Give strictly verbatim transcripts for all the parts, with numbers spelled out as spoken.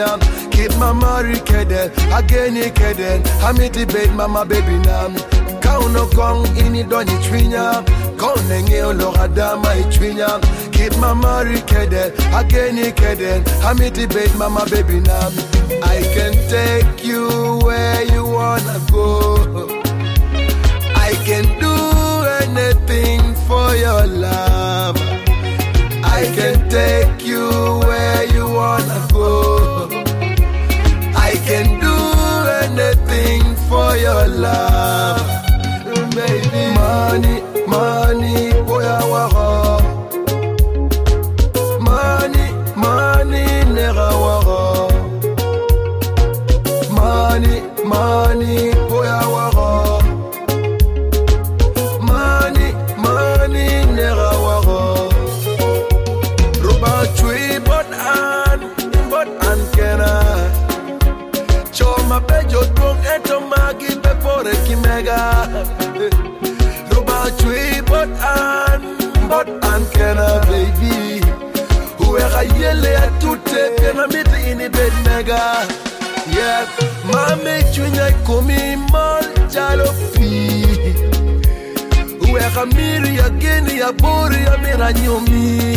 twinya. Keep mama rikeden, again ikeden. Hamiti bed mama baby nam. Kauno kong ini doni twinya. Konenge oloradama itwinya. Keep mama rikeden, again ikeden. Hamiti bed mama baby nam. I can take you where you wanna go. I can do anything for your love. I can take you where you wanna go. I can do anything for your love, baby. Money, money, boy, I want. Money, money, never want. Money, money, boy, I want. Money, money, never want. Ruba chui, but an, but an kena. Choma pejo tong eto magi before kimega. Ruba chui, but an, but an kena, baby. Whoever yele a tute pyramid in it bed mega. Yeah, mame chunya komi mal jalofi. Whoever miri again ya bori ya mira nyomi.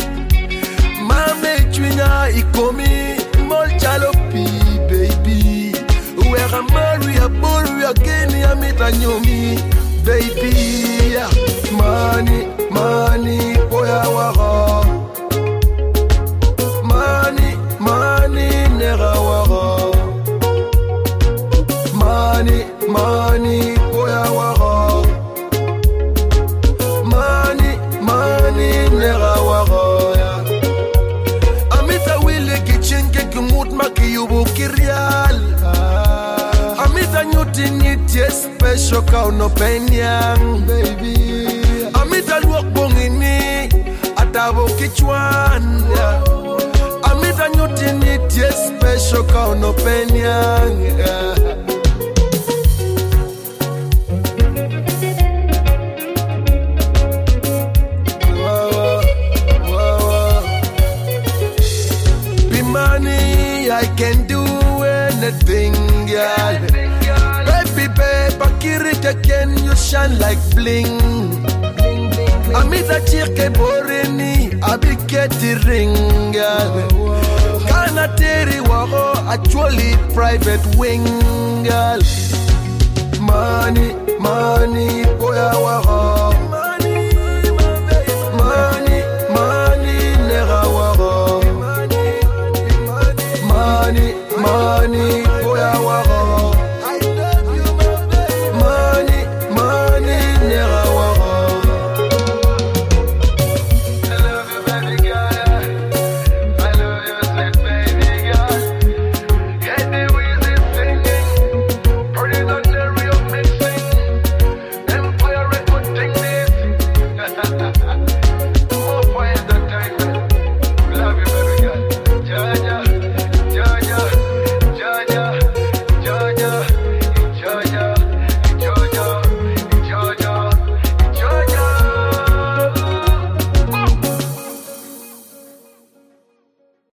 Mame chunya ikomi mal jalofi, baby. Whoever miri ya bori again ya mira nyomi, baby. Yeah. Money, money, boy I want. Money, money, never want. Money, money, boy I want. Money, money, never want. Amita wile kichinke kumut maki yubu kirial. Amita nyuti nitie special kao no penyang, baby. Amita luok bongini atabo kichwan. Amita nyuti nitie special kao no penyang. I can do anything, girl. Baby, babe, Akirita, can you shine like bling? Amita chirke borini, abiketi ring, girl. Kanateri waro, actually private wing, girl. Money, money, boy, I waro.